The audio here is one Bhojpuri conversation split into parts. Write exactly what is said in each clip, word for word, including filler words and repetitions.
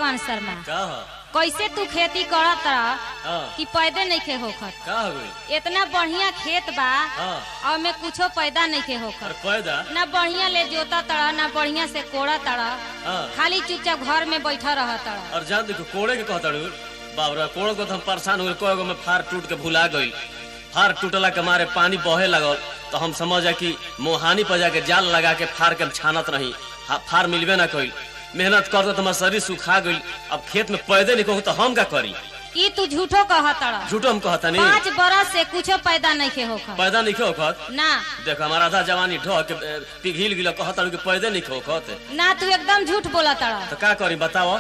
चंद्रभान शर्मा का कैसे तू खेती करत कि पैदे नहीं खे होखत? का हो गई? इतना बढ़िया खेत बा हाँ। और में कुछो पैदा नहीं खे होखत। पैदा ना बढ़िया ले जोता तड़ा ना बढ़िया से कोड़ा तड़ा, हाँ। खाली चुपचाप घर में बैठा रह तड़ा। और जान देखो कोड़े के कहता बाबरा कोड़ को तो हम परेशान हो गए। कोई में फार टूट के भुला गई। फार टूटला के मारे पानी बहे लगल तो हम समझ कि मोहानी पर जाके जाल लगा के फार के छानत रही। फार मिलबे ना कइल। मेहनत करते तो हमार शरीर सुखा गई। अब खेत में पैदे नहीं कहूँ तो हम का करी? ई तू झूठो कहता। झूठो हम कहता नहीं। पाँच बरस से कुछ पैदा नहीं खे होखत। पैदा नहीं होखत ना। देखो हमारा आधा जवानी ढह के पिघिल गिला कहता कि पैदे नहीं होखत ना। तू एकदम झूठ बोला तड़ा। तो का करी बताओ?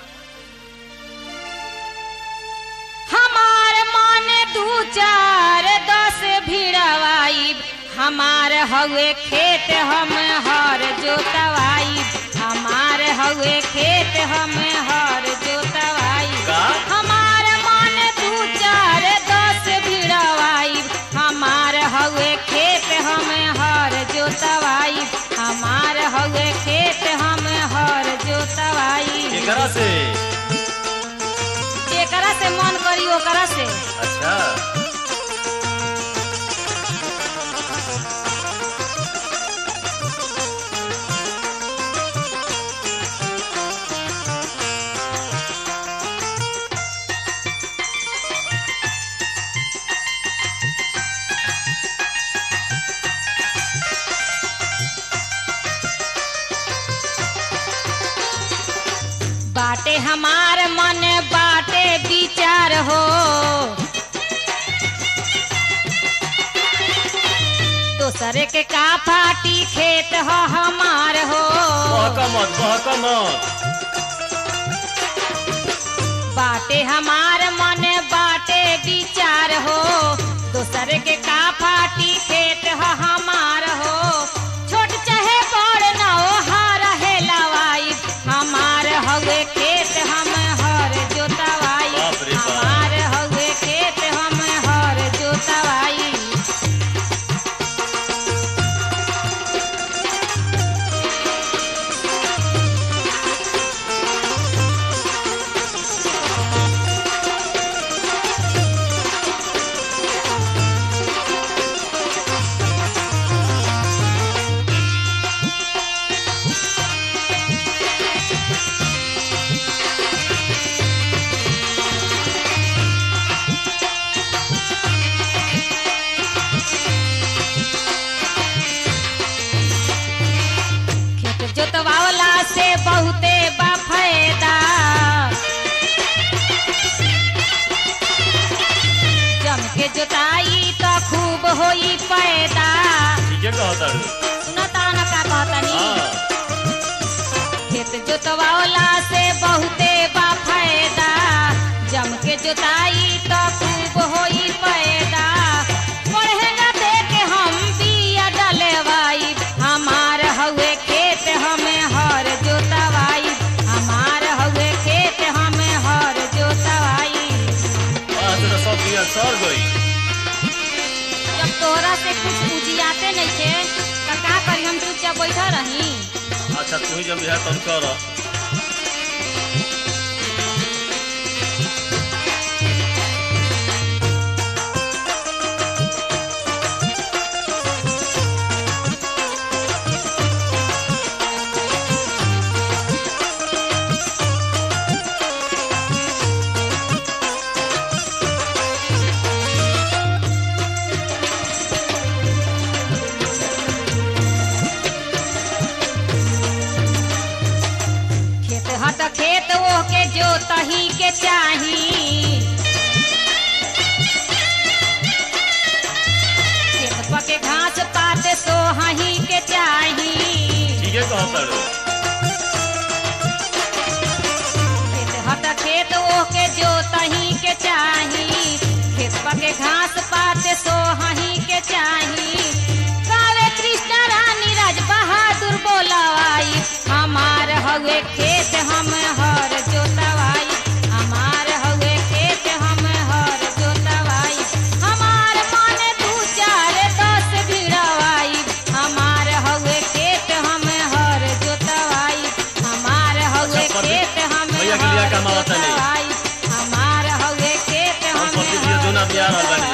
हमार माने दू चार दस भिड़वाई, हमार हवे खेत हम हर जोतवाई, हमार हवे खेत हम हर जोतवाई। हमार माने दू चार दस भिड़वाई, हमार हवे खेत हम हर जोतवाई, हमार हवे खेत हम हर जोतवाई। एकरा से एकरा से मन करी ओकरा से। अच्छा बाटे हमार मन बाटे विचार हो, दोसरे के का फाटी खेत हो हमार हो। बहकमत बहकमत बाटे हमार मन बाटे विचार हो, दोसरे के का फाटी खेत हो हमार हो। छोट चाहे बड़ न हो हर हेलावाई, हमार हवे खेत हम हर जोतवाई, हमार हवे खेत हम हर जोतवाई। जोतवावला से बहुते बा फायदा, जम के जोताई तो खूब होई पैदा। ठीक है कहता सुनता न का कहतनी? खेत जोतवावला से बहुते बा फायदा, जम के जोताई तो खूब होई पैदा। पढ़ेगा दे के हम बिया डलेवाई, हमार हवे खेत हमें हर जोतवाई, हमार हवे खेत हमें हर जोतवाई। सब दिया सर गई। जब तोहरा से कुछ उजियाते नहीं थे तो का करी? हम चुपचाप बैठा रही। अच्छा तू ही जब बिहार तन कर। हट खेत वो के जोतही के चाही, खेत पके घास पात सोहही के चाही। ठीक है कहता खेत हट खेत वो के जोतही के चाही, खेत पके घास पात सोहही के चाही। कावे कृष्ण रानी राज बहादुर बोलवाई, हमार हवे खेत हम हर जोतवाई, हमार हवे खेत हम हर जोतवाई। हमार माने दू चार दस भिड़वाई, हमार हवे खेत हम हर जोतवाई, हमार हवे खेत हम हर बतिया रहल बानी